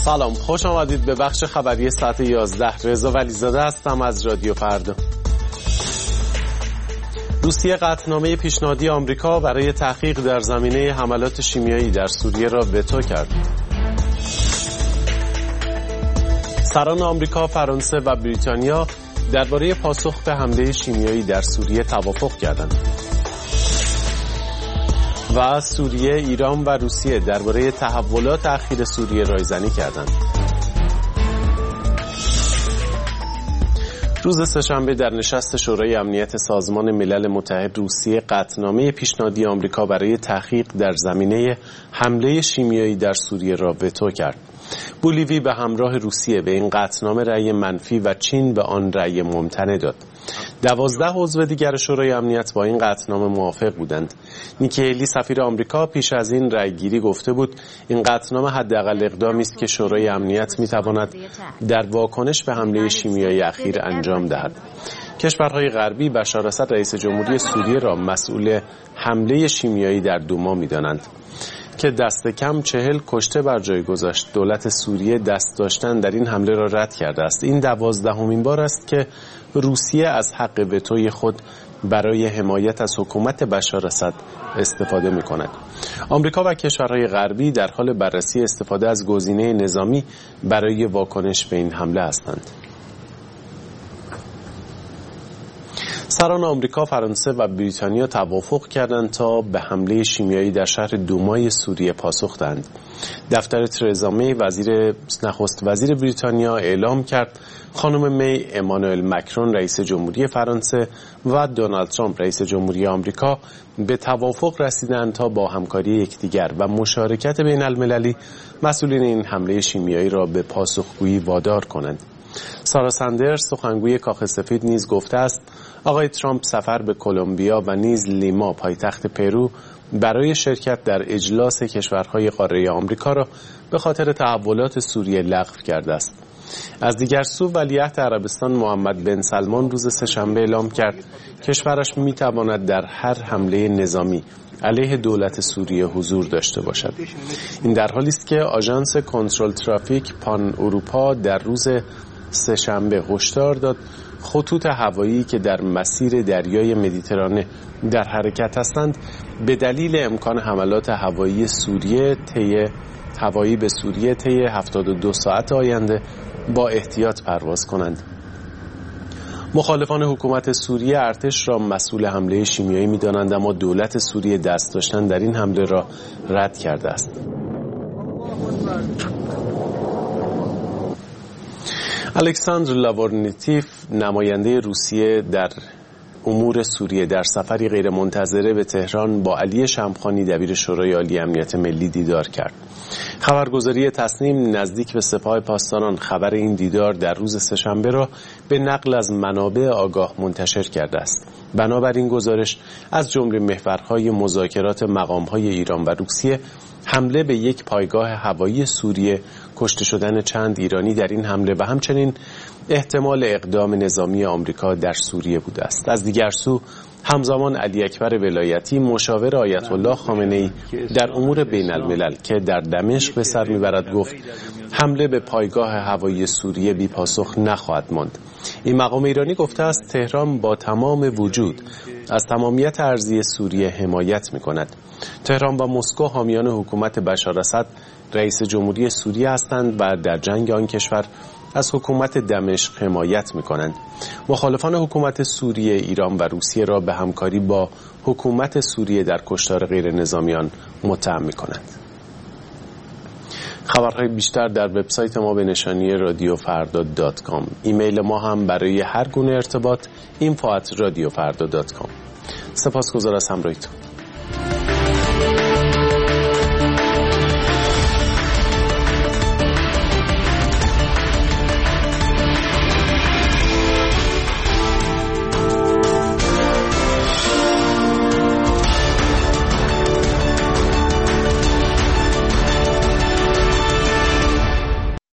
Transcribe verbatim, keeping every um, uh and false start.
سلام، خوش آمدید به بخش خبری ساعت یازده. رضا ولیزاده هستم از رادیو فردا. روسیه قطعنامه پیشنهادی آمریکا برای تحقیق در زمینه حملات شیمیایی در سوریه را وتو کرد. سران آمریکا، فرانسه و بریتانیا درباره پاسخ به حمله شیمیایی در سوریه توافق کردند. و سوریه، ایران و روسیه درباره تحولات اخیر سوریه رایزنی کردند. روز سه‌شنبه در نشست شورای امنیت سازمان ملل متحد روسیه قطعنامه پیشنهادی آمریکا برای تحقیق در زمینه حمله شیمیایی در سوریه را وتو کرد. بولیوی به همراه روسیه به این قطعنامه رأی منفی و چین به آن رأی ممتنع داد. دوازده عضو دیگر شورای امنیت با این قطعنامه موافق بودند. نیکی هیلی سفیر آمریکا پیش از این رأیگیری گفته بود این قطعنامه حداقل اقدامی است که شورای امنیت می‌تواند در واکنش به حمله شیمیایی اخیر انجام دهد. کشورهای غربی بشار اسد رئیس جمهوری سوریه را مسئول حمله شیمیایی در دوما می‌دانند که دست کم چهل کشته بر جای گذاشت. دولت سوریه دست داشتن در این حمله را رد کرده است. این دوازدهمین بار است که روسیه از حق وتوی خود برای حمایت از حکومت بشار اسد استفاده می کند. آمریکا و کشورهای غربی در حال بررسی استفاده از گزینه نظامی برای واکنش به این حمله هستند. سران آمریکا، فرانسه و بریتانیا توافق کردند تا به حمله شیمیایی در شهر دومای سوریه پاسخ دهند. دفتر ترزا می، وزیر نخست وزیر بریتانیا، اعلام کرد خانم می، امانوئل مکرون رئیس جمهوری فرانسه و دونالد ترامپ رئیس جمهوری آمریکا به توافق رسیدند تا با همکاری یکدیگر و مشارکت بین المللی مسئولین این حمله شیمیایی را به پاسخگویی وادار کنند. سارا سندرز، سخنگوی کاخ سفید، نیز گفته است آقای ترامپ سفر به کلمبیا و نیز لیما پایتخت پرو برای شرکت در اجلاس کشورهای قاره آمریکا را به خاطر تحولات سوریه لغو کرده است. از دیگر سو ولیعهد عربستان محمد بن سلمان روز سه‌شنبه اعلام کرد کشورش میتواند در هر حمله نظامی علیه دولت سوریه حضور داشته باشد. این در حالی است که آژانس کنترل ترافیک پان اروپا در روز سه‌شنبه هشدار داد خطوط هوایی که در مسیر دریای مدیترانه در حرکت هستند به دلیل امکان حملات هوایی سوریه طی هوایی به سوریه طی هفتاد و دو ساعت آینده با احتیاط پرواز کنند. مخالفان حکومت سوریه ارتش را مسئول حمله شیمیایی می‌دانند، اما دولت سوریه دست داشتن در این حمله را رد کرده است. الکساندر لاورنتیف، نماینده روسیه در امور سوریه، در سفری غیرمنتظره به تهران با علی شمخانی دبیر شورای عالی امنیت ملی دیدار کرد. خبرگزاری تصنیم نزدیک به سپاه پاسداران خبر این دیدار در روز سه‌شنبه را به نقل از منابع آگاه منتشر کرده است. بنابراین گزارش از جمله محورهای مذاکرات مقام‌های ایران و روسیه حمله به یک پایگاه هوایی سوریه، کشته شدن چند ایرانی در این حمله و همچنین احتمال اقدام نظامی آمریکا در سوریه بوده است. از دیگر سو همزمان علی اکبر ولایتی، مشاور آیت الله خامنه‌ای در امور بین الملل که در دمشق به سر میبرد، گفت حمله به پایگاه هوایی سوریه بی پاسخ نخواهد ماند. این مقام ایرانی گفته است تهران با تمام وجود از تمامیت ارضی سوریه حمایت می‌کند. تهران و مسکو حامیان حکومت بشار اسد رئیس جمهوری سوریه هستند و در جنگ آن کشور از حکومت دمشق حمایت می‌کنند. مخالفان حکومت سوریه ایران و روسیه را به همکاری با حکومت سوریه در کشتار غیر نظامیان متهم می‌کنند. خبرهای بیشتر در وبسایت ما به نشانی رادیو فردا دات کام. ایمیل ما هم برای هر گونه ارتباط اینفو ات رادیو فردا دات کام. سپاسگزار از همراهیتون.